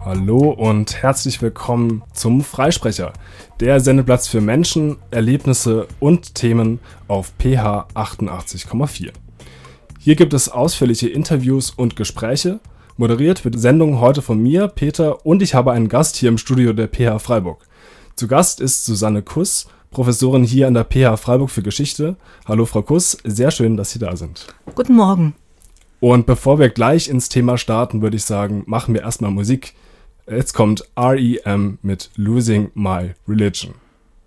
Hallo und herzlich willkommen zum Freisprecher, der Sendeplatz für Menschen, Erlebnisse und Themen auf PH 88,4. Hier gibt es ausführliche Interviews und Gespräche. Moderiert wird die Sendung heute von mir, Peter, und ich habe einen Gast hier im Studio der PH Freiburg. Zu Gast ist Susanne Kuss, Professorin hier an der PH Freiburg für Geschichte. Hallo Frau Kuss, sehr schön, dass Sie da sind. Guten Morgen. Und bevor wir gleich ins Thema starten, würde ich sagen, machen wir erstmal Musik. Jetzt kommt R.E.M. mit Losing My Religion.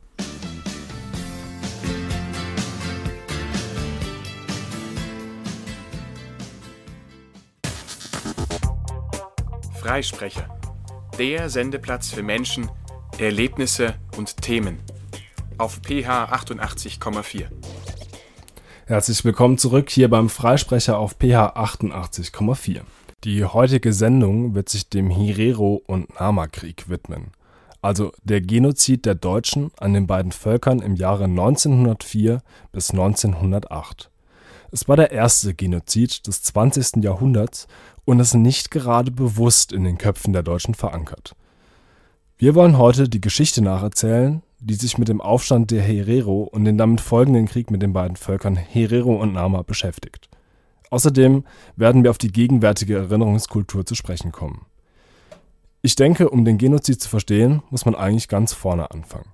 Freisprecher, der Sendeplatz für Menschen, Erlebnisse und Themen auf PH 88,4. Herzlich willkommen zurück hier beim Freisprecher auf PH 88,4. Die heutige Sendung wird sich dem Herero- und Nama-Krieg widmen, also der Genozid der Deutschen an den beiden Völkern im Jahre 1904 bis 1908. Es war der erste Genozid des 20. Jahrhunderts und ist nicht gerade bewusst in den Köpfen der Deutschen verankert. Wir wollen heute die Geschichte nacherzählen, die sich mit dem Aufstand der Herero und den damit folgenden Krieg mit den beiden Völkern Herero und Nama beschäftigt. Außerdem werden wir auf die gegenwärtige Erinnerungskultur zu sprechen kommen. Ich denke, um den Genozid zu verstehen, muss man eigentlich ganz vorne anfangen.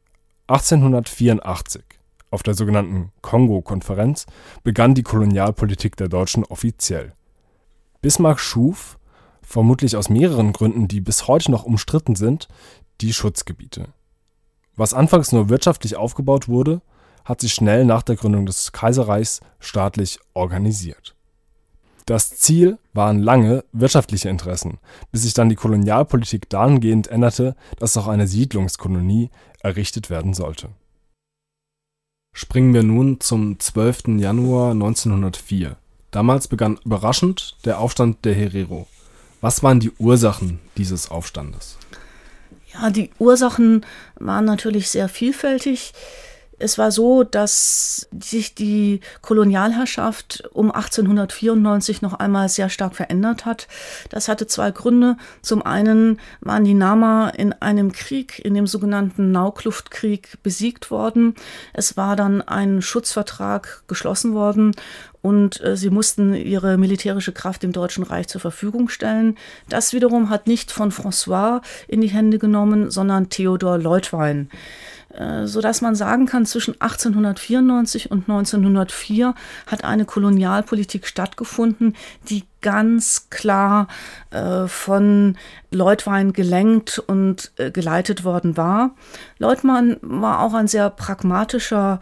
1884, auf der sogenannten Kongo-Konferenz, begann die Kolonialpolitik der Deutschen offiziell. Bismarck schuf, vermutlich aus mehreren Gründen, die bis heute noch umstritten sind, die Schutzgebiete. Was anfangs nur wirtschaftlich aufgebaut wurde, hat sich schnell nach der Gründung des Kaiserreichs staatlich organisiert. Das Ziel waren lange wirtschaftliche Interessen, bis sich dann die Kolonialpolitik dahingehend änderte, dass auch eine Siedlungskolonie errichtet werden sollte. Springen wir nun zum 12. Januar 1904. Damals begann überraschend der Aufstand der Herero. Was waren die Ursachen dieses Aufstandes? Ja, die Ursachen waren natürlich sehr vielfältig. Es war so, dass sich die Kolonialherrschaft um 1894 noch einmal sehr stark verändert hat. Das hatte zwei Gründe. Zum einen waren die Nama in einem Krieg, in dem sogenannten Naukluft-Krieg, besiegt worden. Es war dann ein Schutzvertrag geschlossen worden und sie mussten ihre militärische Kraft dem Deutschen Reich zur Verfügung stellen. Das wiederum hat nicht von François in die Hände genommen, sondern Theodor Leutwein. Sodass man sagen kann, zwischen 1894 und 1904 hat eine Kolonialpolitik stattgefunden, die ganz klar von Leutwein gelenkt und geleitet worden war. Leutwein war auch ein sehr pragmatischer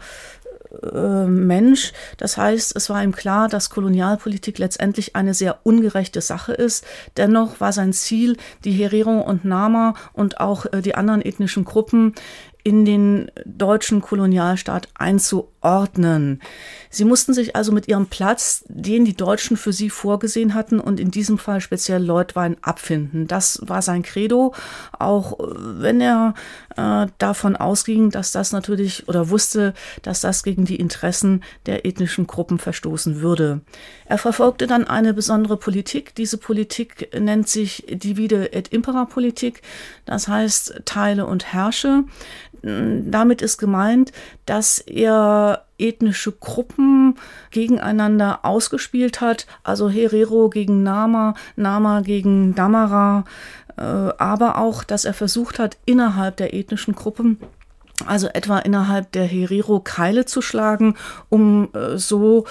Mensch. Das heißt, es war ihm klar, dass Kolonialpolitik letztendlich eine sehr ungerechte Sache ist. Dennoch war sein Ziel, die Herero und Nama und auch die anderen ethnischen Gruppen in den deutschen Kolonialstaat einzuordnen. Sie mussten sich also mit ihrem Platz, den die Deutschen für sie vorgesehen hatten und in diesem Fall speziell Leutwein, abfinden. Das war sein Credo, auch wenn er davon ausging, dass das natürlich oder wusste, dass das gegen die Interessen der ethnischen Gruppen verstoßen würde. Er verfolgte dann eine besondere Politik. Diese Politik nennt sich Divide et Impera Politik, das heißt teile und herrsche. Damit ist gemeint, dass er ethnische Gruppen gegeneinander ausgespielt hat, also Herero gegen Nama, Nama gegen Damara, aber auch, dass er versucht hat, innerhalb der ethnischen Gruppen, also etwa innerhalb der Herero, Keile zu schlagen, um so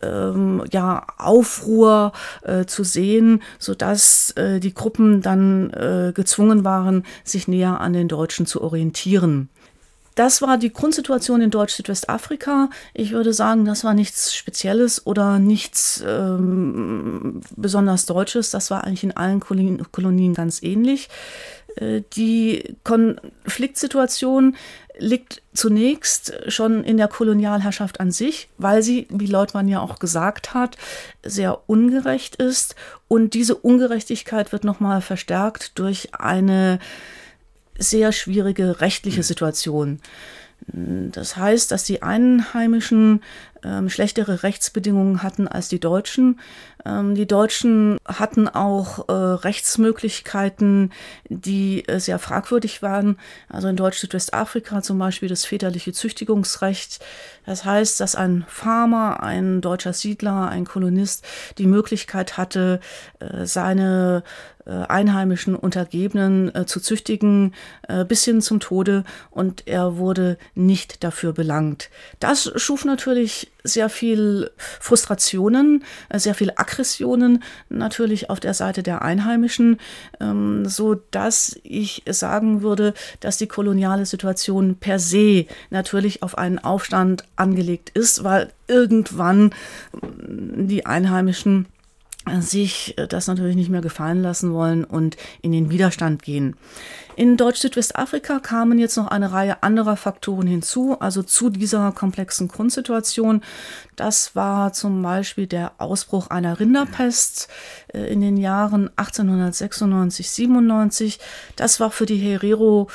Aufruhr zu sehen, sodass die Gruppen dann gezwungen waren, sich näher an den Deutschen zu orientieren. Das war die Grundsituation in Deutsch-Südwestafrika. Ich würde sagen, das war nichts Spezielles oder nichts besonders Deutsches. Das war eigentlich in allen Kolonien ganz ähnlich. Die Konfliktsituation liegt zunächst schon in der Kolonialherrschaft an sich, weil sie, wie Leutwein ja auch gesagt hat, sehr ungerecht ist. Und diese Ungerechtigkeit wird nochmal verstärkt durch eine sehr schwierige rechtliche Situation. Das heißt, dass die Einheimischen schlechtere Rechtsbedingungen hatten als die Deutschen. Die Deutschen hatten auch Rechtsmöglichkeiten, die sehr fragwürdig waren. Also in Deutsch-Südwestafrika zum Beispiel das väterliche Züchtigungsrecht. Das heißt, dass ein Farmer, ein deutscher Siedler, ein Kolonist die Möglichkeit hatte, seine einheimischen Untergebenen zu züchtigen bis hin zum Tode, und er wurde nicht dafür belangt. Das schuf natürlich sehr viel Frustrationen, sehr viel Aggressionen natürlich auf der Seite der Einheimischen, so dass ich sagen würde, dass die koloniale Situation per se natürlich auf einen Aufstand angelegt ist, weil irgendwann die Einheimischen sich das natürlich nicht mehr gefallen lassen wollen und in den Widerstand gehen. In Deutsch-Südwestafrika kamen jetzt noch eine Reihe anderer Faktoren hinzu, also zu dieser komplexen Grundsituation. Das war zum Beispiel der Ausbruch einer Rinderpest in den Jahren 1896, 97. Das war für die Herero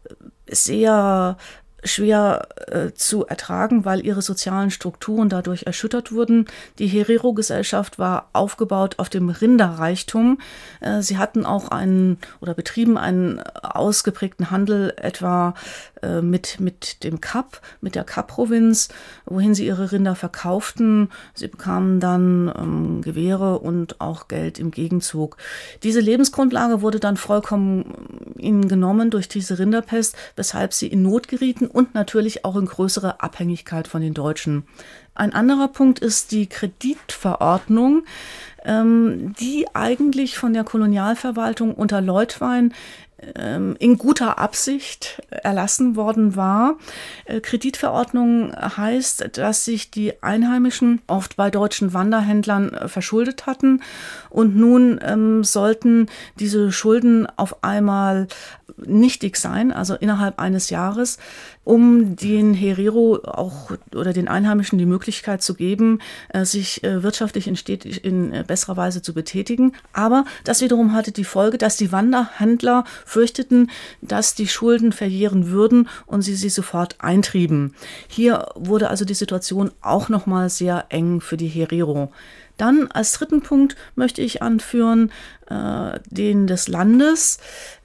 sehr schwer zu ertragen, weil ihre sozialen Strukturen dadurch erschüttert wurden. Die Herero-Gesellschaft war aufgebaut auf dem Rinderreichtum. Sie hatten auch betrieben einen ausgeprägten Handel etwa mit dem Kap, mit der Kap-Provinz, wohin sie ihre Rinder verkauften. Sie bekamen dann Gewehre und auch Geld im Gegenzug. Diese Lebensgrundlage wurde dann vollkommen ihnen genommen durch diese Rinderpest, weshalb sie in Not gerieten und natürlich auch in größere Abhängigkeit von den Deutschen. Ein anderer Punkt ist die Kreditverordnung, die eigentlich von der Kolonialverwaltung unter Leutwein in guter Absicht erlassen worden war. Kreditverordnung heißt, dass sich die Einheimischen oft bei deutschen Wanderhändlern verschuldet hatten und nun sollten diese Schulden auf einmal nichtig sein, also innerhalb eines Jahres, um den Herero auch oder den Einheimischen die Möglichkeit zu geben, sich wirtschaftlich in besserer Weise zu betätigen. Aber das wiederum hatte die Folge, dass die Wanderhändler fürchteten, dass die Schulden verjähren würden und sie sofort eintrieben. Hier wurde also die Situation auch nochmal sehr eng für die Herero. Dann als dritten Punkt möchte ich anführen, den des Landes.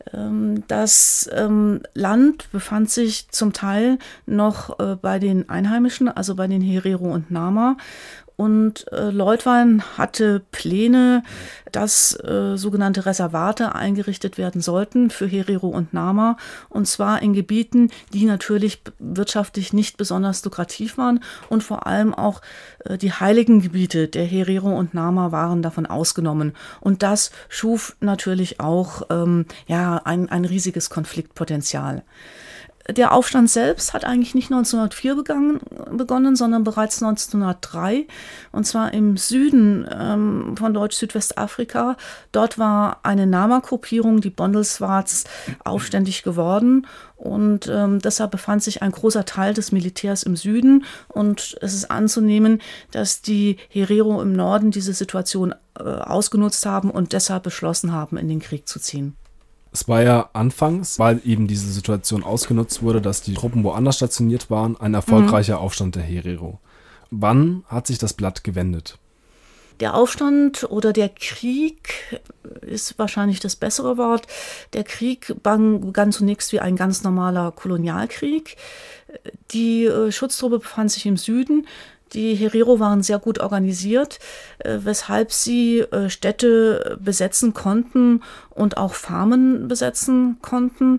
Das Land befand sich zum Teil noch bei den Einheimischen, also bei den Herero und Nama. Und Leutwein hatte Pläne, dass sogenannte Reservate eingerichtet werden sollten für Herero und Nama, und zwar in Gebieten, die natürlich wirtschaftlich nicht besonders lukrativ waren, und vor allem auch die heiligen Gebiete der Herero und Nama waren davon ausgenommen. Und das schuf natürlich auch ein riesiges Konfliktpotenzial. Der Aufstand selbst hat eigentlich nicht 1904 begonnen, sondern bereits 1903, und zwar im Süden von Deutsch-Südwestafrika. Dort war eine Nama-Gruppierung, die Bondelswarts, aufständig geworden, und deshalb befand sich ein großer Teil des Militärs im Süden, und es ist anzunehmen, dass die Herero im Norden diese Situation ausgenutzt haben und deshalb beschlossen haben, in den Krieg zu ziehen. Es war ja anfangs, weil eben diese Situation ausgenutzt wurde, dass die Truppen woanders stationiert waren, ein erfolgreicher Aufstand der Herero. Wann hat sich das Blatt gewendet? Der Aufstand oder der Krieg ist wahrscheinlich das bessere Wort. Der Krieg begann zunächst wie ein ganz normaler Kolonialkrieg. Die Schutztruppe befand sich im Süden. Die Herero waren sehr gut organisiert, weshalb sie Städte besetzen konnten und auch Farmen besetzen konnten.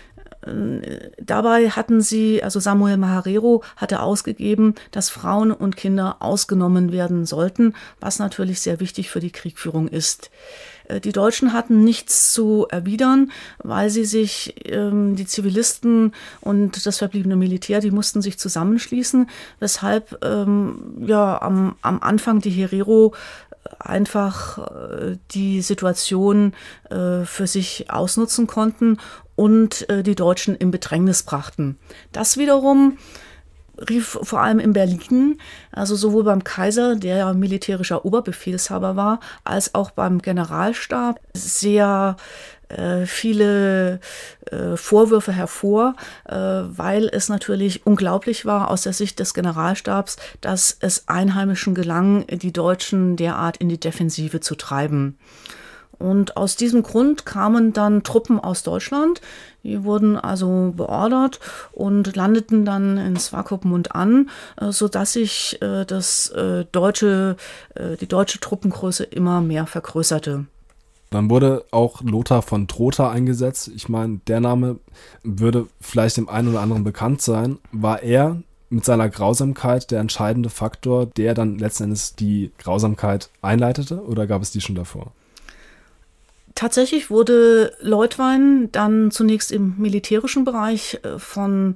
Dabei hatten sie, also Samuel Maharero hatte ausgegeben, dass Frauen und Kinder ausgenommen werden sollten, was natürlich sehr wichtig für die Kriegführung ist. Die Deutschen hatten nichts zu erwidern, weil sie sich, die Zivilisten und das verbliebene Militär, die mussten sich zusammenschließen, weshalb am Anfang die Herero einfach die Situation für sich ausnutzen konnten und die Deutschen in Bedrängnis brachten. Das wiederum rief vor allem in Berlin, also sowohl beim Kaiser, der ja militärischer Oberbefehlshaber war, als auch beim Generalstab sehr viele Vorwürfe hervor, weil es natürlich unglaublich war aus der Sicht des Generalstabs, dass es Einheimischen gelang, die Deutschen derart in die Defensive zu treiben. Und aus diesem Grund kamen dann Truppen aus Deutschland, die wurden also beordert und landeten dann in Swakopmund an, sodass sich die deutsche Truppengröße immer mehr vergrößerte. Dann wurde auch Lothar von Trotha eingesetzt. Ich meine, der Name würde vielleicht dem einen oder anderen bekannt sein. War er mit seiner Grausamkeit der entscheidende Faktor, der dann letzten Endes die Grausamkeit einleitete, oder gab es die schon davor? Tatsächlich wurde Leutwein dann zunächst im militärischen Bereich von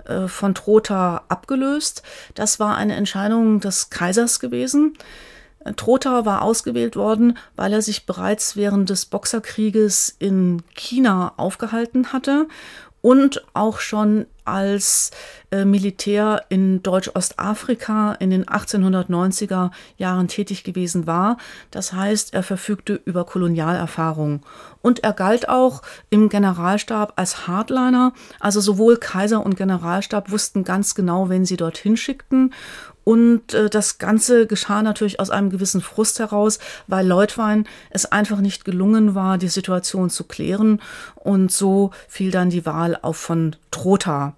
Trotha abgelöst. Das war eine Entscheidung des Kaisers gewesen. Trotha war ausgewählt worden, weil er sich bereits während des Boxerkrieges in China aufgehalten hatte und auch schon als Militär in Deutsch-Ostafrika in den 1890er Jahren tätig gewesen war. Das heißt, er verfügte über Kolonialerfahrung. Und er galt auch im Generalstab als Hardliner. Also sowohl Kaiser und Generalstab wussten ganz genau, wen sie dorthin schickten. Und das Ganze geschah natürlich aus einem gewissen Frust heraus, weil Leutwein es einfach nicht gelungen war, die Situation zu klären. Und so fiel dann die Wahl auf von Trotha.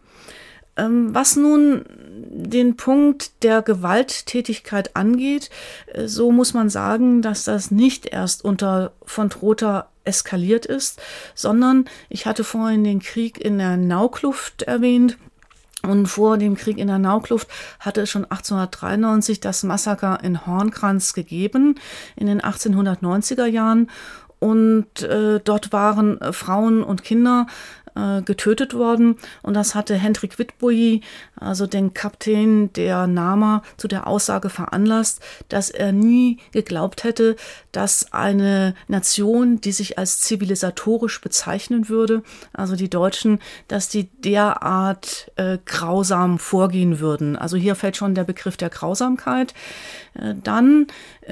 Was nun den Punkt der Gewalttätigkeit angeht, so muss man sagen, dass das nicht erst unter von Trotha eskaliert ist, sondern ich hatte vorhin den Krieg in der Naukluft erwähnt. Und vor dem Krieg in der Naukluft hatte es schon 1893 das Massaker in Hornkranz gegeben, in den 1890er Jahren. Und dort waren Frauen und Kinder getötet worden. Und das hatte Hendrik Witbooi, also den Kapitän der Nama, zu der Aussage veranlasst, dass er nie geglaubt hätte, dass eine Nation, die sich als zivilisatorisch bezeichnen würde, also die Deutschen, dass die derart grausam vorgehen würden. Also hier fällt schon der Begriff der Grausamkeit. Dann,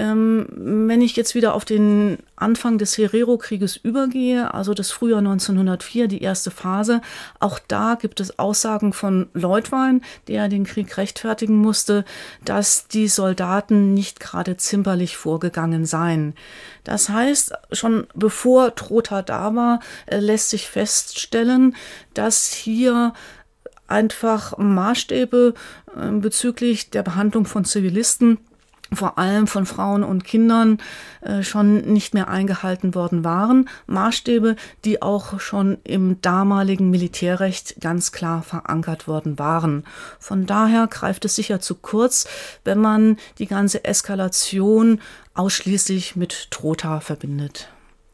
wenn ich jetzt wieder auf den Anfang des Herero-Krieges übergehe, also das Frühjahr 1904, die erste Phase, auch da gibt es Aussagen von Leutwein, der den Krieg rechtfertigen musste, dass die Soldaten nicht gerade zimperlich vorgegangen seien. Das heißt, schon bevor Trotha da war, lässt sich feststellen, dass hier einfach Maßstäbe bezüglich der Behandlung von Zivilisten, vor allem von Frauen und Kindern, schon nicht mehr eingehalten worden waren. Maßstäbe, die auch schon im damaligen Militärrecht ganz klar verankert worden waren. Von daher greift es sicher zu kurz, wenn man die ganze Eskalation ausschließlich mit Trotha verbindet.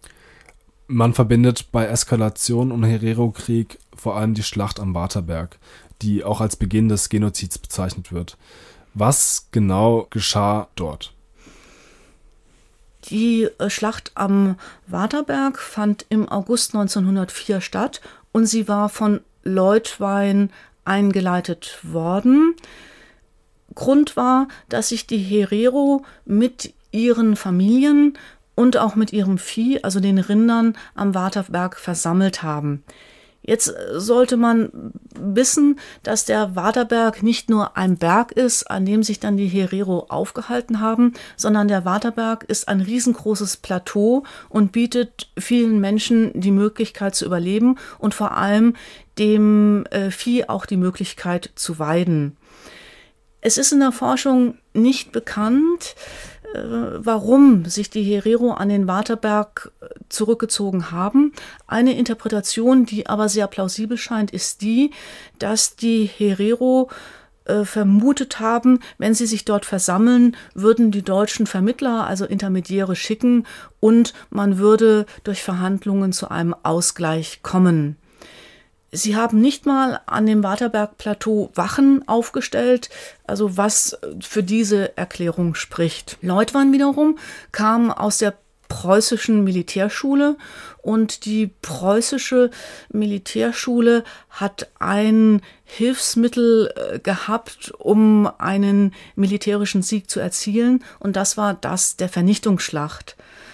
Man verbindet bei Eskalation und Herero-Krieg vor allem die Schlacht am Waterberg, die auch als Beginn des Genozids bezeichnet wird. Was genau geschah dort? Die Schlacht am Waterberg fand im August 1904 statt und sie war von Leutwein eingeleitet worden. Grund war, dass sich die Herero mit ihren Familien und auch mit ihrem Vieh, also den Rindern, am Waterberg versammelt haben. Jetzt sollte man wissen, dass der Waterberg nicht nur ein Berg ist, an dem sich dann die Herero aufgehalten haben, sondern der Waterberg ist ein riesengroßes Plateau und bietet vielen Menschen die Möglichkeit zu überleben und vor allem dem Vieh auch die Möglichkeit zu weiden. Es ist in der Forschung nicht bekannt, warum sich die Herero an den Waterberg zurückgezogen haben. Eine Interpretation, die aber sehr plausibel scheint, ist die, dass die Herero vermutet haben, wenn sie sich dort versammeln, würden die deutschen Vermittler, also Intermediäre, schicken und man würde durch Verhandlungen zu einem Ausgleich kommen. Sie haben nicht mal an dem Waterberg-Plateau Wachen aufgestellt, also was für diese Erklärung spricht. Leutwein wiederum kam aus der preußischen Militärschule und die preußische Militärschule hat ein Hilfsmittel gehabt, um einen militärischen Sieg zu erzielen und das war das der Vernichtungsschlacht.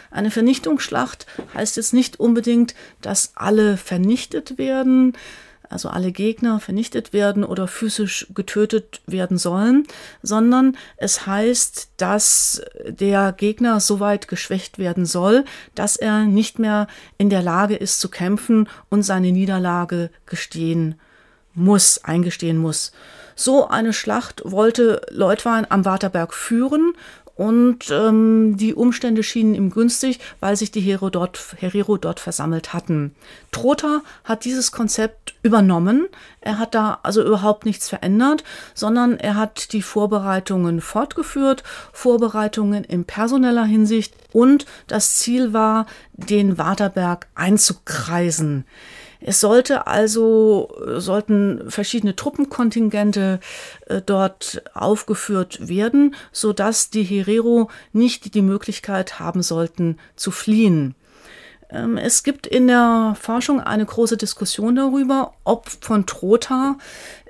Eine Vernichtungsschlacht heißt jetzt nicht unbedingt, dass alle vernichtet werden, also alle Gegner vernichtet werden oder physisch getötet werden sollen, sondern es heißt, dass der Gegner so weit geschwächt werden soll, dass er nicht mehr in der Lage ist zu kämpfen und seine Niederlage eingestehen muss. So eine Schlacht wollte Leutwein am Waterberg führen. Und die Umstände schienen ihm günstig, weil sich die Heere dort versammelt hatten. Trotha hat dieses Konzept übernommen. Er hat da also überhaupt nichts verändert, sondern er hat die Vorbereitungen fortgeführt, Vorbereitungen in personeller Hinsicht. Und das Ziel war, den Waterberg einzukreisen. Es sollten verschiedene Truppenkontingente dort aufgeführt werden, sodass die Herero nicht die Möglichkeit haben sollten, zu fliehen. Es gibt in der Forschung eine große Diskussion darüber, ob von Trotha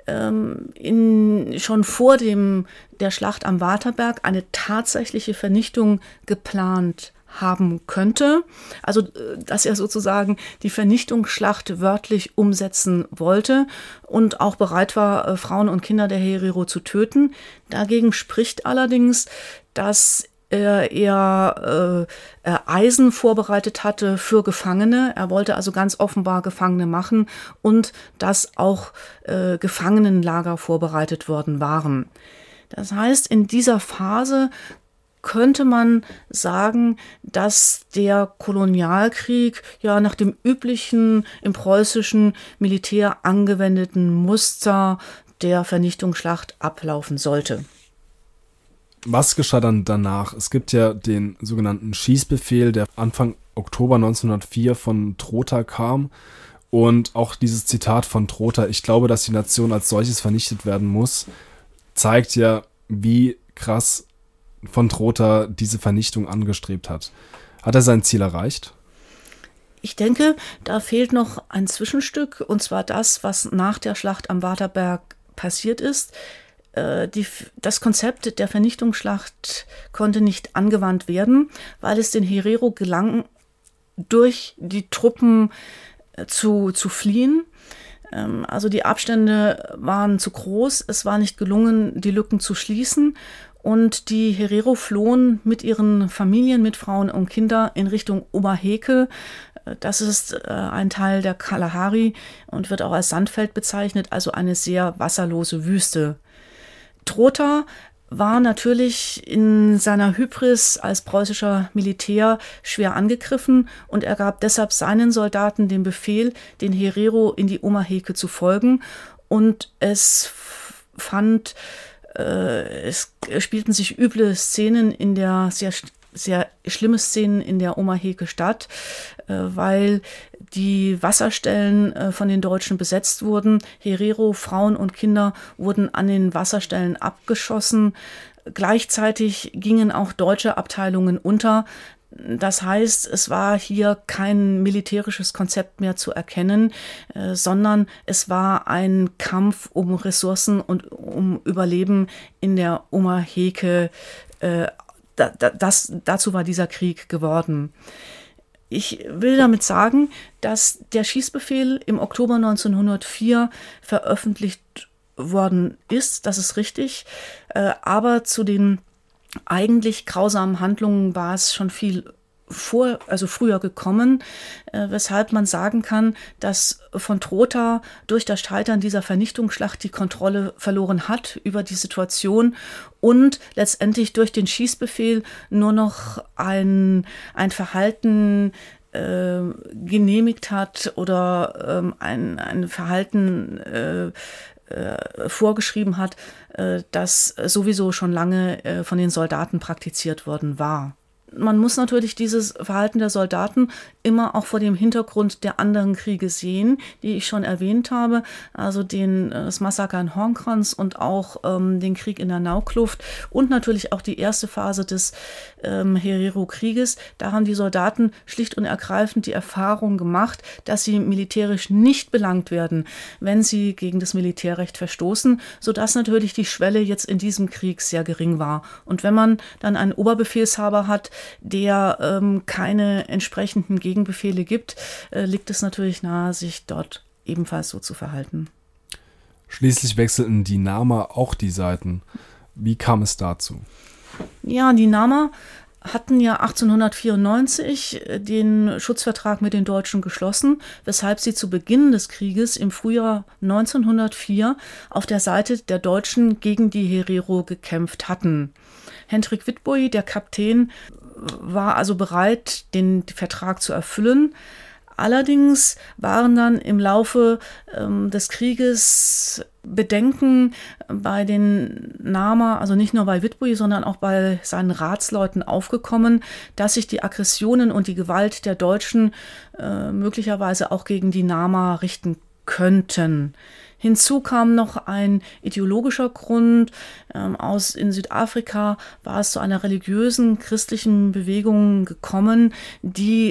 schon vor der Schlacht am Waterberg eine tatsächliche Vernichtung geplant haben könnte, also dass er sozusagen die Vernichtungsschlacht wörtlich umsetzen wollte und auch bereit war, Frauen und Kinder der Herero zu töten. Dagegen spricht allerdings, dass er eher Eisen vorbereitet hatte für Gefangene. Er wollte also ganz offenbar Gefangene machen und dass auch Gefangenenlager vorbereitet worden waren. Das heißt, in dieser Phase könnte man sagen, dass der Kolonialkrieg ja nach dem üblichen im preußischen Militär angewendeten Muster der Vernichtungsschlacht ablaufen sollte. Was geschah dann danach? Es gibt ja den sogenannten Schießbefehl, der Anfang Oktober 1904 von Trotha kam. Und auch dieses Zitat von Trotha, ich glaube, dass die Nation als solches vernichtet werden muss, zeigt ja, wie krass von Trotha diese Vernichtung angestrebt hat. Hat er sein Ziel erreicht? Ich denke, da fehlt noch ein Zwischenstück, und zwar das, was nach der Schlacht am Waterberg passiert ist. Das Konzept der Vernichtungsschlacht konnte nicht angewandt werden, weil es den Herero gelang, durch die Truppen zu fliehen. Also die Abstände waren zu groß, es war nicht gelungen, die Lücken zu schließen. Und die Herero flohen mit ihren Familien, mit Frauen und Kindern in Richtung Omaheke. Das ist ein Teil der Kalahari und wird auch als Sandfeld bezeichnet, also eine sehr wasserlose Wüste. Trotha war natürlich in seiner Hybris als preußischer Militär schwer angegriffen und er gab deshalb seinen Soldaten den Befehl, den Herero in die Omaheke zu folgen. Und es spielten sich üble Szenen sehr schlimme Szenen in der Omaheke statt, weil die Wasserstellen von den Deutschen besetzt wurden. Herero, Frauen und Kinder wurden an den Wasserstellen abgeschossen. Gleichzeitig gingen auch deutsche Abteilungen unter. Das heißt, es war hier kein militärisches Konzept mehr zu erkennen, sondern es war ein Kampf um Ressourcen und um Überleben in der Omaheke. Dazu war dieser Krieg geworden. Ich will damit sagen, dass der Schießbefehl im Oktober 1904 veröffentlicht worden ist, das ist richtig, aber zu den eigentlich grausamen Handlungen war es schon viel früher gekommen, weshalb man sagen kann, dass von Trotha durch das Scheitern dieser Vernichtungsschlacht die Kontrolle verloren hat über die Situation und letztendlich durch den Schießbefehl nur noch ein Verhalten genehmigt hat oder ein Verhalten vorgeschrieben hat, das sowieso schon lange von den Soldaten praktiziert worden war. Man muss natürlich dieses Verhalten der Soldaten immer auch vor dem Hintergrund der anderen Kriege sehen, die ich schon erwähnt habe, also das Massaker in Hornkranz und auch den Krieg in der Naukluft und natürlich auch die erste Phase des Herero-Krieges. Da haben die Soldaten schlicht und ergreifend die Erfahrung gemacht, dass sie militärisch nicht belangt werden, wenn sie gegen das Militärrecht verstoßen, sodass natürlich die Schwelle jetzt in diesem Krieg sehr gering war. Und wenn man dann einen Oberbefehlshaber hat, der keine entsprechenden Gegenbefehle gibt, liegt es natürlich nahe, sich dort ebenfalls so zu verhalten. Schließlich wechselten die Nama auch die Seiten. Wie kam es dazu? Ja, die Nama hatten ja 1894 den Schutzvertrag mit den Deutschen geschlossen, weshalb sie zu Beginn des Krieges im Frühjahr 1904 auf der Seite der Deutschen gegen die Herero gekämpft hatten. Hendrik Witbooi, der Kapitän, war also bereit, den Vertrag zu erfüllen. Allerdings waren dann im Laufe des Krieges Bedenken bei den Nama, also nicht nur bei Witbooi, sondern auch bei seinen Ratsleuten aufgekommen, dass sich die Aggressionen und die Gewalt der Deutschen möglicherweise auch gegen die Nama richten könnten. Hinzu kam noch ein ideologischer Grund. In Südafrika war es zu einer religiösen christlichen Bewegung gekommen, die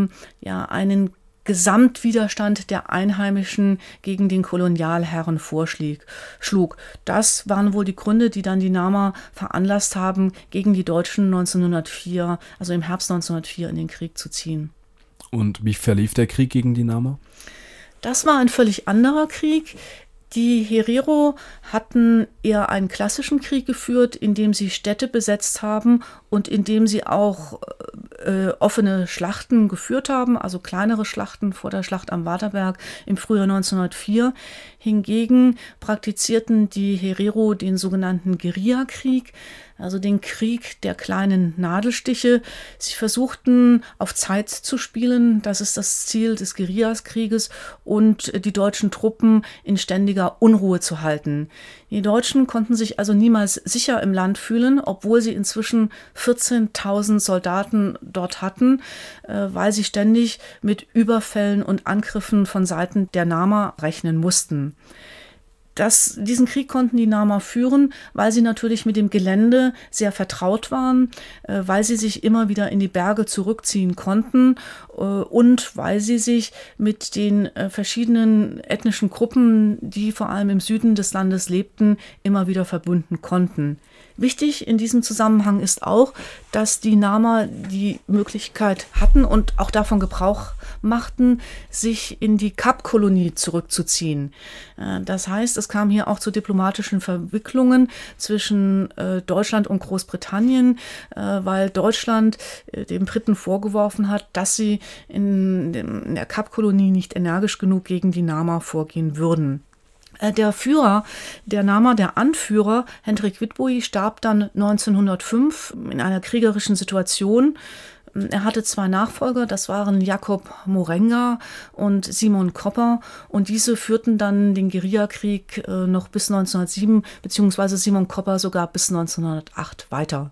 einen Gesamtwiderstand der Einheimischen gegen den Kolonialherren vorschlug. Das waren wohl die Gründe, die dann die Nama veranlasst haben, gegen die Deutschen 1904, also im Herbst 1904, in den Krieg zu ziehen. Und wie verlief der Krieg gegen die Nama? Das war ein völlig anderer Krieg. Die Herero hatten eher einen klassischen Krieg geführt, indem sie Städte besetzt haben und indem sie auch offene Schlachten geführt haben, also kleinere Schlachten vor der Schlacht am Waterberg im Frühjahr 1904. Hingegen praktizierten die Herero den sogenannten Guerillakrieg, also den Krieg der kleinen Nadelstiche. Sie versuchten auf Zeit zu spielen, das ist das Ziel des Guerillakrieges, und die deutschen Truppen in ständiger Unruhe zu halten. Die Deutschen konnten sich also niemals sicher im Land fühlen, obwohl sie inzwischen 14.000 Soldaten dort hatten, weil sie ständig mit Überfällen und Angriffen von Seiten der Nama rechnen mussten. Diesen Krieg konnten die Nama führen, weil sie natürlich mit dem Gelände sehr vertraut waren, weil sie sich immer wieder in die Berge zurückziehen konnten und weil sie sich mit den verschiedenen ethnischen Gruppen, die vor allem im Süden des Landes lebten, immer wieder verbunden konnten. Wichtig in diesem Zusammenhang ist auch, dass die Nama die Möglichkeit hatten und auch davon Gebrauch machten, sich in die Kapkolonie zurückzuziehen. Das heißt, es kam hier auch zu diplomatischen Verwicklungen zwischen Deutschland und Großbritannien, weil Deutschland den Briten vorgeworfen hat, dass sie in der Kapkolonie nicht energisch genug gegen die Nama vorgehen würden. Der Führer der Nama, der Anführer, Hendrik Witbooi, starb dann 1905 in einer kriegerischen Situation. Er hatte zwei Nachfolger, das waren Jakob Morenga und Simon Kopper, und diese führten dann den Guerillakrieg noch bis 1907, beziehungsweise Simon Kopper sogar bis 1908 weiter.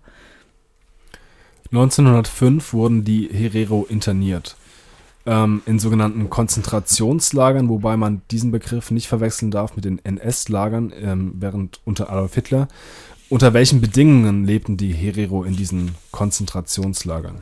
1905 wurden die Herero interniert. In sogenannten Konzentrationslagern, wobei man diesen Begriff nicht verwechseln darf mit den NS-Lagern während unter Adolf Hitler. Unter welchen Bedingungen lebten die Herero in diesen Konzentrationslagern?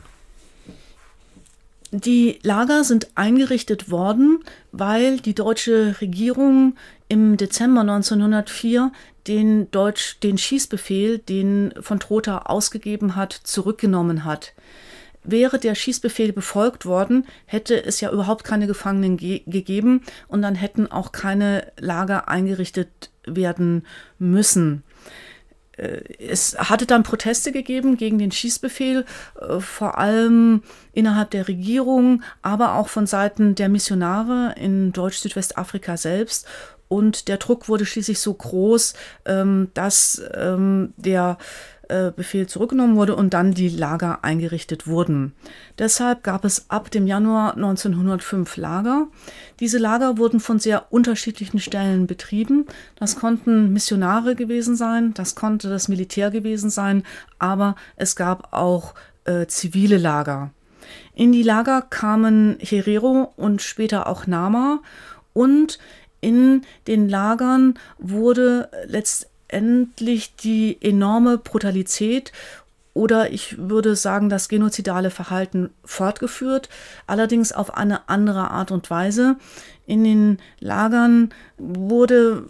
Die Lager sind eingerichtet worden, weil die deutsche Regierung im Dezember 1904 den Schießbefehl, den von Trotha ausgegeben hat, zurückgenommen hat. Wäre der Schießbefehl befolgt worden, hätte es ja überhaupt keine Gefangenen gegeben und dann hätten auch keine Lager eingerichtet werden müssen. Es hatte dann Proteste gegeben gegen den Schießbefehl, vor allem innerhalb der Regierung, aber auch von Seiten der Missionare in Deutsch-Südwestafrika selbst. Und der Druck wurde schließlich so groß, dass der Befehl zurückgenommen wurde und dann die Lager eingerichtet wurden. Deshalb gab es ab dem Januar 1905 Lager. Diese Lager wurden von sehr unterschiedlichen Stellen betrieben. Das konnten Missionare gewesen sein, das konnte das Militär gewesen sein, aber es gab auch zivile Lager. In die Lager kamen Herero und später auch Nama, und in den Lagern wurde letztendlich die enorme Brutalität oder ich würde sagen, das genozidale Verhalten fortgeführt, allerdings auf eine andere Art und Weise. In den Lagern wurde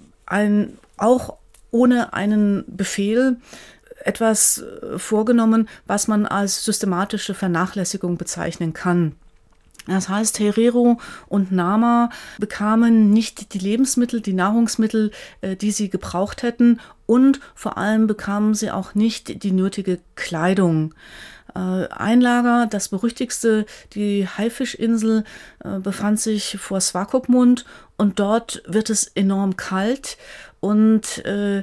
auch ohne einen Befehl etwas vorgenommen, was man als systematische Vernachlässigung bezeichnen kann. Das heißt, Herero und Nama bekamen nicht die Lebensmittel, die Nahrungsmittel, die sie gebraucht hätten, und vor allem bekamen sie auch nicht die nötige Kleidung. Ein Lager, das berüchtigste, die Haifischinsel, befand sich vor Swakopmund, und dort wird es enorm kalt, und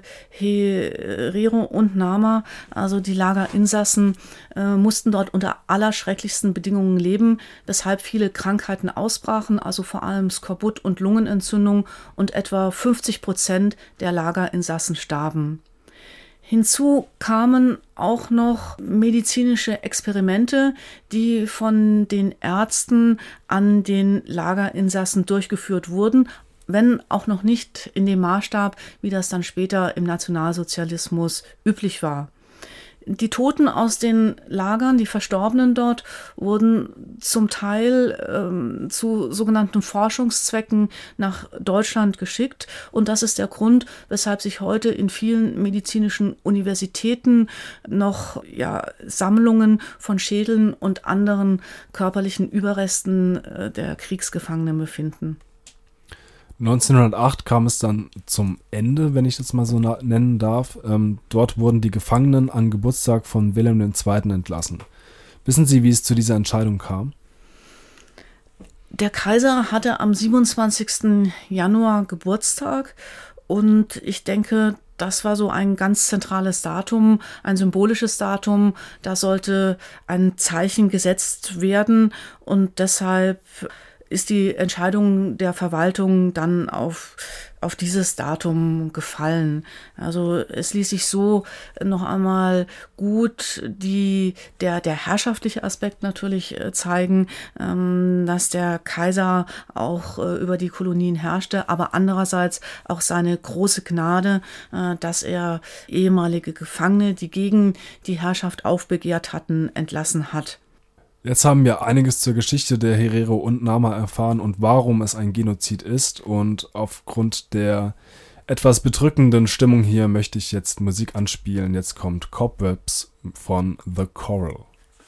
Herero und Nama, also die Lagerinsassen, mussten dort unter allerschrecklichsten Bedingungen leben, weshalb viele Krankheiten ausbrachen, also vor allem Skorbut und Lungenentzündung, und etwa 50% der Lagerinsassen starben. Hinzu kamen auch noch medizinische Experimente, die von den Ärzten an den Lagerinsassen durchgeführt wurden, wenn auch noch nicht in dem Maßstab, wie das dann später im Nationalsozialismus üblich war. Die Toten aus den Lagern, die Verstorbenen dort, wurden zum Teil zu sogenannten Forschungszwecken nach Deutschland geschickt. Und das ist der Grund, weshalb sich heute in vielen medizinischen Universitäten noch Sammlungen von Schädeln und anderen körperlichen Überresten der Kriegsgefangenen befinden. 1908 kam es dann zum Ende, wenn ich das mal so nennen darf. Dort wurden die Gefangenen am Geburtstag von Wilhelm II. Entlassen. Wissen Sie, wie es zu dieser Entscheidung kam? Der Kaiser hatte am 27. Januar Geburtstag, und ich denke, das war so ein ganz zentrales Datum, ein symbolisches Datum. Da sollte ein Zeichen gesetzt werden, und deshalb ist die Entscheidung der Verwaltung dann auf dieses Datum gefallen. Also es ließ sich so noch einmal gut der herrschaftliche Aspekt natürlich zeigen, dass der Kaiser auch über die Kolonien herrschte, aber andererseits auch seine große Gnade, dass er ehemalige Gefangene, die gegen die Herrschaft aufbegehrt hatten, entlassen hat. Jetzt haben wir einiges zur Geschichte der Herero und Nama erfahren und warum es ein Genozid ist. Und aufgrund der etwas bedrückenden Stimmung hier möchte ich jetzt Musik anspielen. Jetzt kommt Cobwebs von The Coral.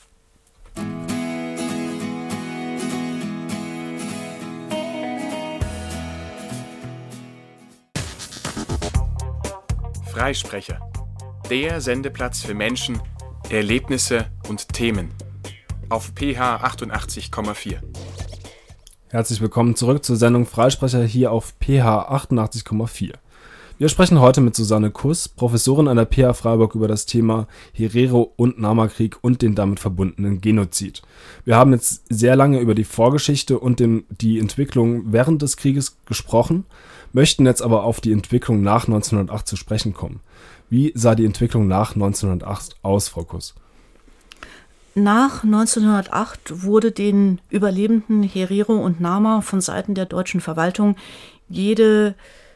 Freisprecher, der Sendeplatz für Menschen, Erlebnisse und Themen. Auf PH 88,4. Herzlich willkommen zurück zur Sendung Freisprecher hier auf PH 88,4. Wir sprechen heute mit Susanne Kuss, Professorin an der PH Freiburg, über das Thema Herero- und Nama-Krieg und den damit verbundenen Genozid. Wir haben jetzt sehr lange über die Vorgeschichte und die Entwicklung während des Krieges gesprochen, möchten jetzt aber auf die Entwicklung nach 1908 zu sprechen kommen. Wie sah die Entwicklung nach 1908 aus, Frau Kuss? Nach 1908 wurde den Überlebenden Herero und Nama von Seiten der deutschen Verwaltung jede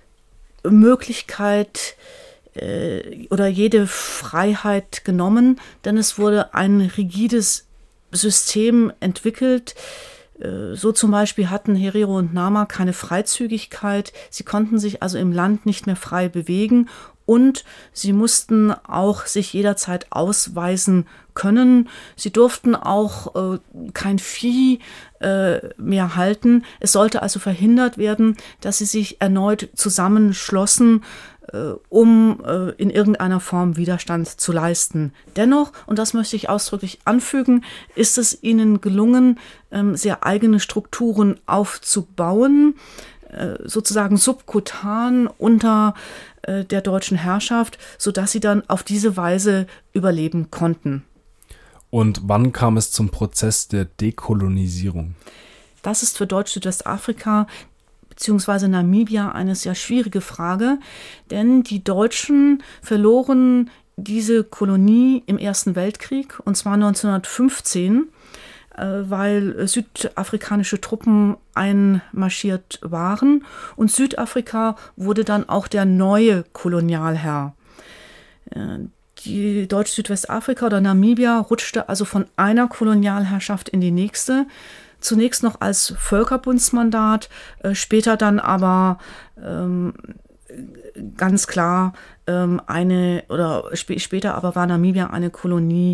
Möglichkeit oder jede Freiheit genommen, denn es wurde ein rigides System entwickelt. So zum Beispiel hatten Herero und Nama keine Freizügigkeit, sie konnten sich also im Land nicht mehr frei bewegen, und sie mussten auch sich jederzeit ausweisen können. Sie durften auch kein Vieh mehr halten. Es sollte also verhindert werden, dass sie sich erneut zusammenschlossen, um in irgendeiner Form Widerstand zu leisten. Dennoch, und das möchte ich ausdrücklich anfügen, ist es ihnen gelungen, sehr eigene Strukturen aufzubauen, sozusagen subkutan unter der deutschen Herrschaft, sodass sie dann auf diese Weise überleben konnten. Und wann kam es zum Prozess der Dekolonisierung? Das ist für Deutsch-Südwestafrika bzw. Namibia eine sehr schwierige Frage, denn die Deutschen verloren diese Kolonie im Ersten Weltkrieg, und zwar 1915. weil südafrikanische Truppen einmarschiert waren. Und Südafrika wurde dann auch der neue Kolonialherr. Die Deutsch-Südwestafrika oder Namibia rutschte also von einer Kolonialherrschaft in die nächste. Zunächst noch als Völkerbundsmandat, später dann aber ganz klar später aber war Namibia eine Kolonie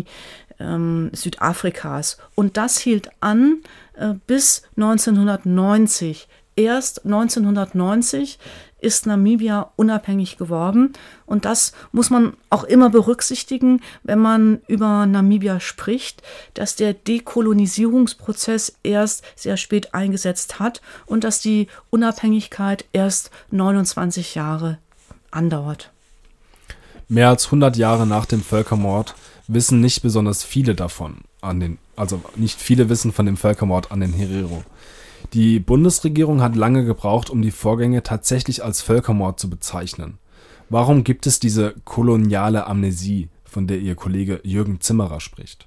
Südafrikas. Und das hielt an bis 1990. Erst 1990 ist Namibia unabhängig geworden. Und das muss man auch immer berücksichtigen, wenn man über Namibia spricht, dass der Dekolonisierungsprozess erst sehr spät eingesetzt hat und dass die Unabhängigkeit erst 29 Jahre andauert. Mehr als 100 Jahre nach dem Völkermord wissen nicht besonders viele davon nicht viele wissen von dem Völkermord an den Herero. Die Bundesregierung hat lange gebraucht, um die Vorgänge tatsächlich als Völkermord zu bezeichnen. Warum gibt es diese koloniale Amnesie, von der Ihr Kollege Jürgen Zimmerer spricht?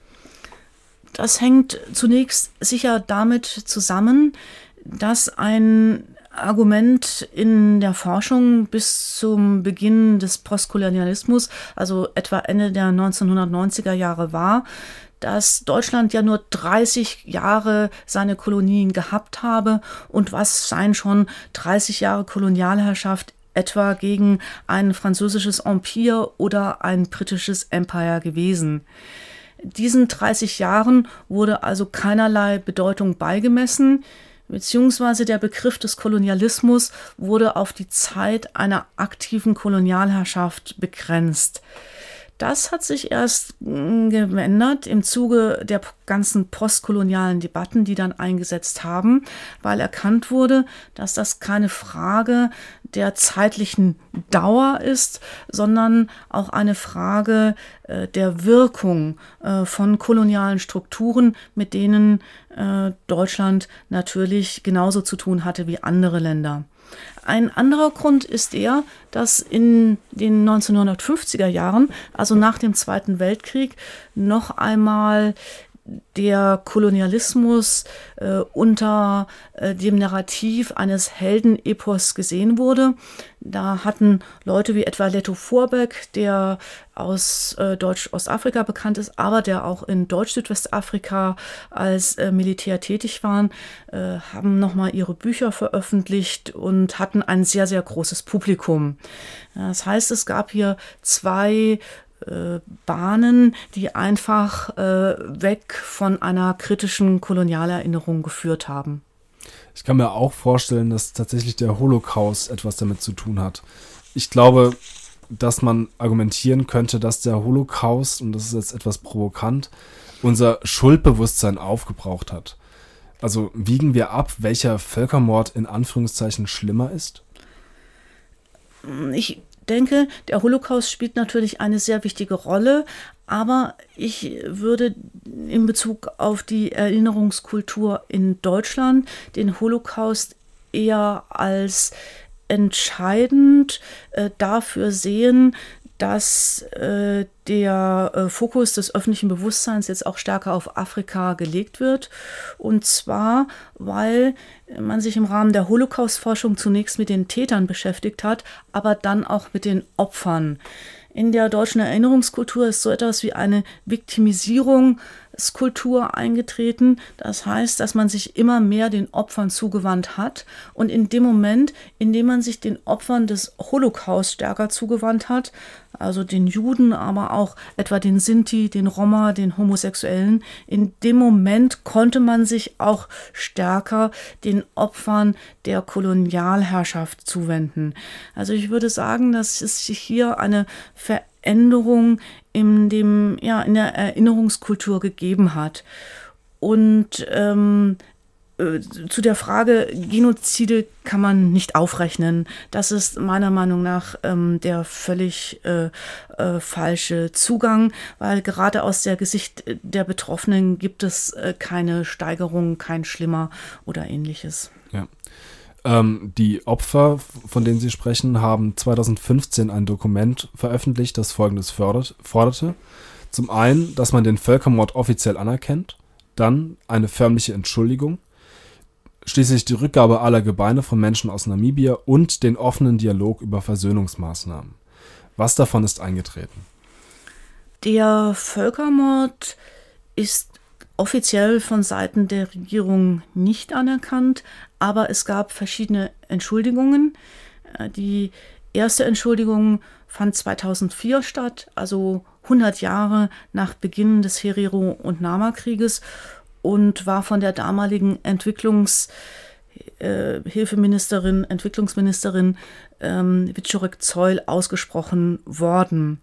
Das hängt zunächst sicher damit zusammen, dass ein Argument in der Forschung bis zum Beginn des Postkolonialismus, also etwa Ende der 1990er Jahre war, dass Deutschland ja nur 30 Jahre seine Kolonien gehabt habe und was seien schon 30 Jahre Kolonialherrschaft etwa gegen ein französisches Empire oder ein britisches Empire gewesen. Diesen 30 Jahren wurde also keinerlei Bedeutung beigemessen, beziehungsweise der Begriff des Kolonialismus wurde auf die Zeit einer aktiven Kolonialherrschaft begrenzt. Das hat sich erst geändert im Zuge der ganzen postkolonialen Debatten, die dann eingesetzt haben, weil erkannt wurde, dass das keine Frage der zeitlichen Dauer ist, sondern auch eine Frage der Wirkung von kolonialen Strukturen, mit denen Deutschland natürlich genauso zu tun hatte wie andere Länder. Ein anderer Grund ist der, dass in den 1950er Jahren, also nach dem Zweiten Weltkrieg, noch einmal der Kolonialismus unter dem Narrativ eines Heldenepos gesehen wurde. Da hatten Leute wie etwa Letto Vorbeck, der aus Deutsch-Ostafrika bekannt ist, aber der auch in Deutsch-Südwestafrika als Militär tätig waren, haben nochmal ihre Bücher veröffentlicht und hatten ein sehr, sehr großes Publikum. Das heißt, es gab hier zwei Bahnen, die einfach weg von einer kritischen Kolonialerinnerung geführt haben. Ich kann mir auch vorstellen, dass tatsächlich der Holocaust etwas damit zu tun hat. Ich glaube, dass man argumentieren könnte, dass der Holocaust, und das ist jetzt etwas provokant, unser Schuldbewusstsein aufgebraucht hat. Also wiegen wir ab, welcher Völkermord in Anführungszeichen schlimmer ist? Ich denke, der Holocaust spielt natürlich eine sehr wichtige Rolle, aber ich würde in Bezug auf die Erinnerungskultur in Deutschland den Holocaust eher als entscheidend dafür sehen, dass der Fokus des öffentlichen Bewusstseins jetzt auch stärker auf Afrika gelegt wird. Und zwar, weil man sich im Rahmen der Holocaust-Forschung zunächst mit den Tätern beschäftigt hat, aber dann auch mit den Opfern. In der deutschen Erinnerungskultur ist so etwas wie eine Viktimisierungskultur eingetreten. Das heißt, dass man sich immer mehr den Opfern zugewandt hat. Und in dem Moment, in dem man sich den Opfern des Holocaust stärker zugewandt hat, also den Juden, aber auch etwa den Sinti, den Roma, den Homosexuellen, in dem Moment konnte man sich auch stärker den Opfern der Kolonialherrschaft zuwenden. Also ich würde sagen, dass es hier eine Veränderung in der Erinnerungskultur gegeben hat. Und zu der Frage, Genozide kann man nicht aufrechnen. Das ist meiner Meinung nach der völlig falsche Zugang, weil gerade aus der Sicht der Betroffenen gibt es keine Steigerung, kein Schlimmer oder Ähnliches. Ja. Die Opfer, von denen Sie sprechen, haben 2015 ein Dokument veröffentlicht, das Folgendes forderte. Zum einen, dass man den Völkermord offiziell anerkennt, dann eine förmliche Entschuldigung, schließlich die Rückgabe aller Gebeine von Menschen aus Namibia und den offenen Dialog über Versöhnungsmaßnahmen. Was davon ist eingetreten? Der Völkermord ist offiziell von Seiten der Regierung nicht anerkannt, aber es gab verschiedene Entschuldigungen. Die erste Entschuldigung fand 2004 statt, also 100 Jahre nach Beginn des Herero- und Nama-Krieges, und war von der damaligen Entwicklungsministerin Wieczorek Zeul ausgesprochen worden.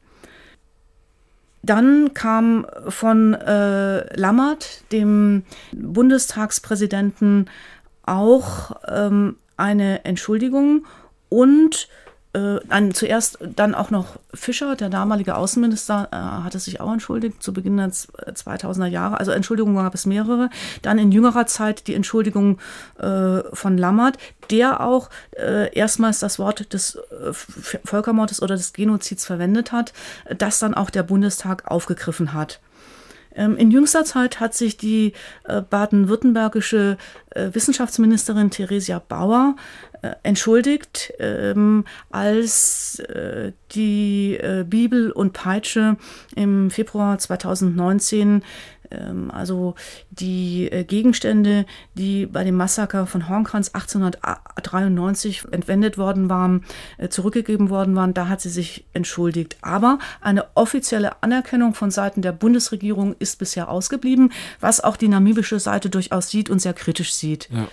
Dann kam von Lammert, dem Bundestagspräsidenten, auch eine Entschuldigung und zuerst dann auch noch Fischer, der damalige Außenminister, hatte sich auch entschuldigt zu Beginn der 2000er Jahre. Also Entschuldigungen gab es mehrere. Dann in jüngerer Zeit die Entschuldigung von Lammert, der auch erstmals das Wort des Völkermordes oder des Genozids verwendet hat, das dann auch der Bundestag aufgegriffen hat. In jüngster Zeit hat sich die baden-württembergische Wissenschaftsministerin Theresia Bauer entschuldigt, als die Bibel und Peitsche im Februar 2019, also die Gegenstände, die bei dem Massaker von Hornkranz 1893 entwendet worden waren, zurückgegeben worden waren. Da hat sie sich entschuldigt. Aber eine offizielle Anerkennung von Seiten der Bundesregierung ist bisher ausgeblieben, was auch die namibische Seite durchaus sieht und sehr kritisch sieht. Ja.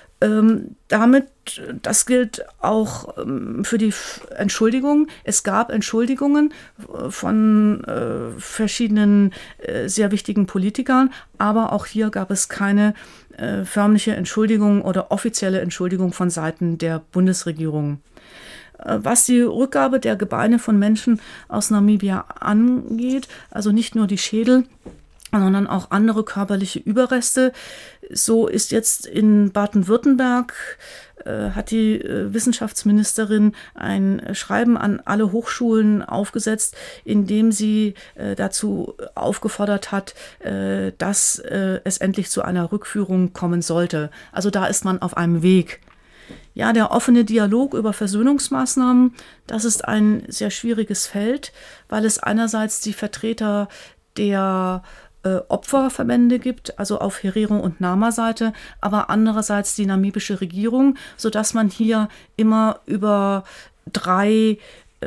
Das gilt auch für die Entschuldigung. Es gab Entschuldigungen von verschiedenen sehr wichtigen Politikern, aber auch hier gab es keine förmliche Entschuldigung oder offizielle Entschuldigung von Seiten der Bundesregierung. Was die Rückgabe der Gebeine von Menschen aus Namibia angeht, also nicht nur die Schädel, sondern auch andere körperliche Überreste. So ist jetzt in Baden-Württemberg, hat die Wissenschaftsministerin ein Schreiben an alle Hochschulen aufgesetzt, in dem sie dazu aufgefordert hat, dass es endlich zu einer Rückführung kommen sollte. Also da ist man auf einem Weg. Ja, der offene Dialog über Versöhnungsmaßnahmen, das ist ein sehr schwieriges Feld, weil es einerseits die Vertreter der Opferverbände gibt, also auf Herero- und Nama-Seite, aber andererseits die namibische Regierung, sodass man hier immer über drei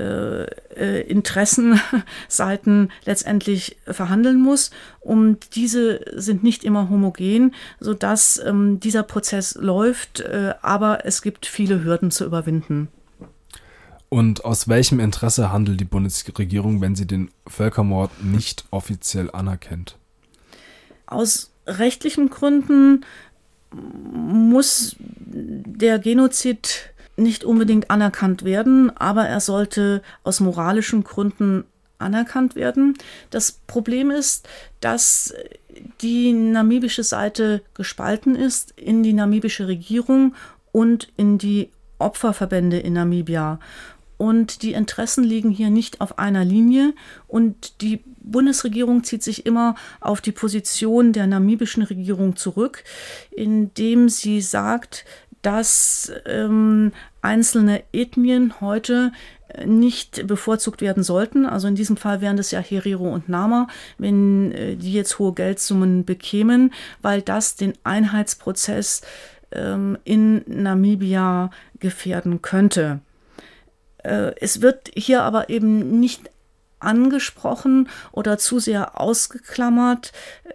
Interessenseiten letztendlich verhandeln muss. Und diese sind nicht immer homogen, sodass dieser Prozess läuft, aber es gibt viele Hürden zu überwinden. Und aus welchem Interesse handelt die Bundesregierung, wenn sie den Völkermord nicht offiziell anerkennt? Aus rechtlichen Gründen muss der Genozid nicht unbedingt anerkannt werden, aber er sollte aus moralischen Gründen anerkannt werden. Das Problem ist, dass die namibische Seite gespalten ist in die namibische Regierung und in die Opferverbände in Namibia. Und die Interessen liegen hier nicht auf einer Linie. Und die Bundesregierung zieht sich immer auf die Position der namibischen Regierung zurück, indem sie sagt, dass einzelne Ethnien heute nicht bevorzugt werden sollten. Also in diesem Fall wären das ja Herero und Nama, wenn die jetzt hohe Geldsummen bekämen, weil das den Einheitsprozess in Namibia gefährden könnte. Es wird hier aber eben nicht angesprochen oder zu sehr ausgeklammert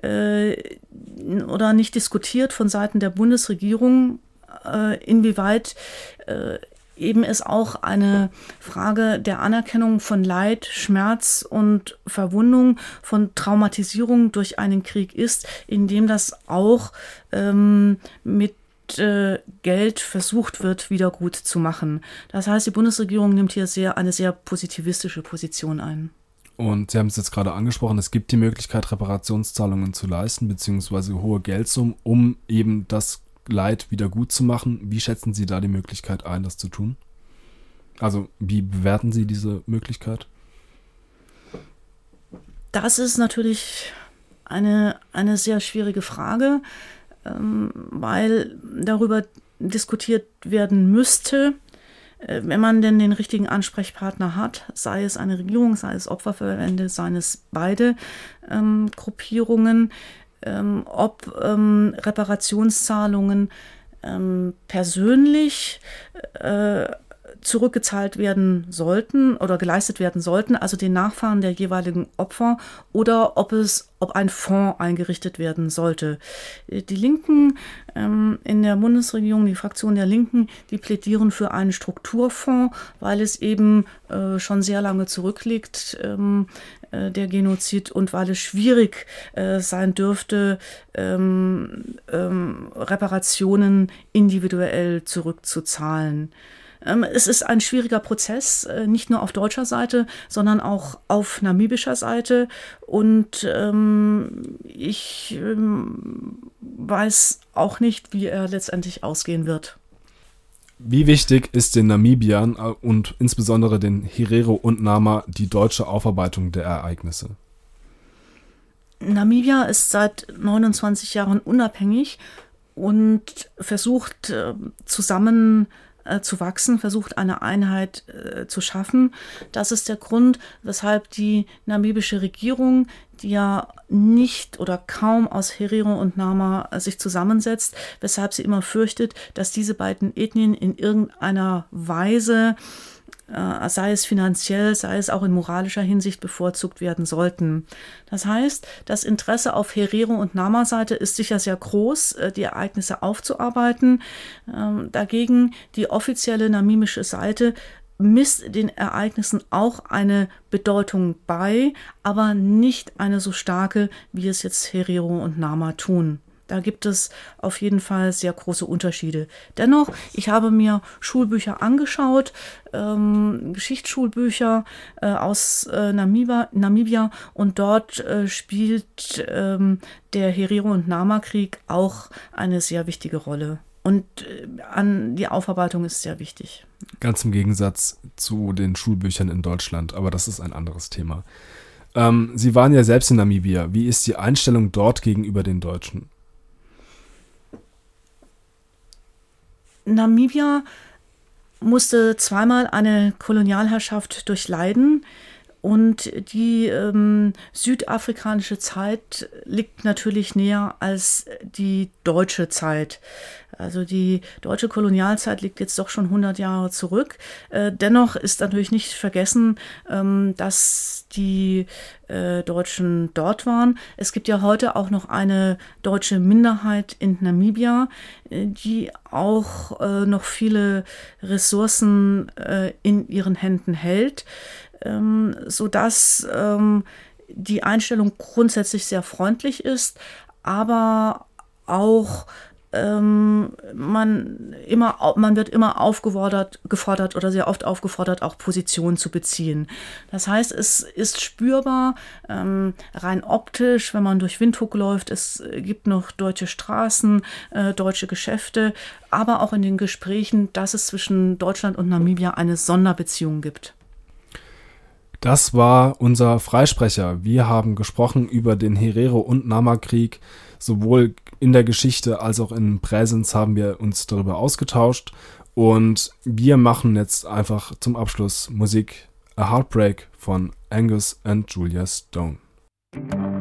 oder nicht diskutiert von Seiten der Bundesregierung, inwieweit eben es auch eine Frage der Anerkennung von Leid, Schmerz und Verwundung, von Traumatisierung durch einen Krieg ist, indem das auch mit Geld versucht wird, wieder gut zu machen. Das heißt, die Bundesregierung nimmt hier eine sehr positivistische Position ein. Und Sie haben es jetzt gerade angesprochen, es gibt die Möglichkeit, Reparationszahlungen zu leisten, beziehungsweise hohe Geldsummen, um eben das Leid wieder gut zu machen. Wie schätzen Sie da die Möglichkeit ein, das zu tun? Also, wie bewerten Sie diese Möglichkeit? Das ist natürlich eine sehr schwierige Frage, weil darüber diskutiert werden müsste, wenn man denn den richtigen Ansprechpartner hat, sei es eine Regierung, sei es Opferverbände, seien es beide Gruppierungen, ob Reparationszahlungen persönlich zurückgezahlt werden sollten oder geleistet werden sollten, also den Nachfahren der jeweiligen Opfer, oder ob ein Fonds eingerichtet werden sollte. Die Linken in der Bundesregierung, die Fraktion der Linken, die plädieren für einen Strukturfonds, weil es eben schon sehr lange zurückliegt, der Genozid, und weil es schwierig sein dürfte, Reparationen individuell zurückzuzahlen. Es ist ein schwieriger Prozess, nicht nur auf deutscher Seite, sondern auch auf namibischer Seite. Und ich weiß auch nicht, wie er letztendlich ausgehen wird. Wie wichtig ist den Namibiern und insbesondere den Herero und Nama die deutsche Aufarbeitung der Ereignisse? Namibia ist seit 29 Jahren unabhängig und versucht zusammen zu wachsen, versucht eine Einheit zu schaffen. Das ist der Grund, weshalb die namibische Regierung, die ja nicht oder kaum aus Herero und Nama sich zusammensetzt, weshalb sie immer fürchtet, dass diese beiden Ethnien in irgendeiner Weise, sei es finanziell, sei es auch in moralischer Hinsicht, bevorzugt werden sollten. Das heißt, das Interesse auf Herero- und Nama-Seite ist sicher sehr groß, die Ereignisse aufzuarbeiten. Dagegen die offizielle namibische Seite misst den Ereignissen auch eine Bedeutung bei, aber nicht eine so starke, wie es jetzt Herero und Nama tun. Da gibt es auf jeden Fall sehr große Unterschiede. Dennoch, ich habe mir Schulbücher angeschaut, Geschichtsschulbücher aus Namibia, und dort spielt der Herero- und Nama-Krieg auch eine sehr wichtige Rolle. Und die Aufarbeitung ist sehr wichtig. Ganz im Gegensatz zu den Schulbüchern in Deutschland, aber das ist ein anderes Thema. Sie waren ja selbst in Namibia. Wie ist die Einstellung dort gegenüber den Deutschen? Namibia musste zweimal eine Kolonialherrschaft durchleiden, und die südafrikanische Zeit liegt natürlich näher als die deutsche Zeit. Also die deutsche Kolonialzeit liegt jetzt doch schon 100 Jahre zurück. Dennoch ist natürlich nicht vergessen, dass die Deutschen dort waren. Es gibt ja heute auch noch eine deutsche Minderheit in Namibia, die auch noch viele Ressourcen in ihren Händen hält, sodass die Einstellung grundsätzlich sehr freundlich ist, aber auch man wird immer gefordert oder sehr oft aufgefordert, auch Positionen zu beziehen. Das heißt, es ist spürbar, rein optisch, wenn man durch Windhoek läuft, es gibt noch deutsche Straßen, deutsche Geschäfte, aber auch in den Gesprächen, dass es zwischen Deutschland und Namibia eine Sonderbeziehung gibt. Das war unser Freisprecher. Wir haben gesprochen über den Herero- und Nama-Krieg. Sowohl in der Geschichte als auch in Präsenz haben wir uns darüber ausgetauscht. Und wir machen jetzt einfach zum Abschluss Musik. A Heartbreak von Angus and Julia Stone.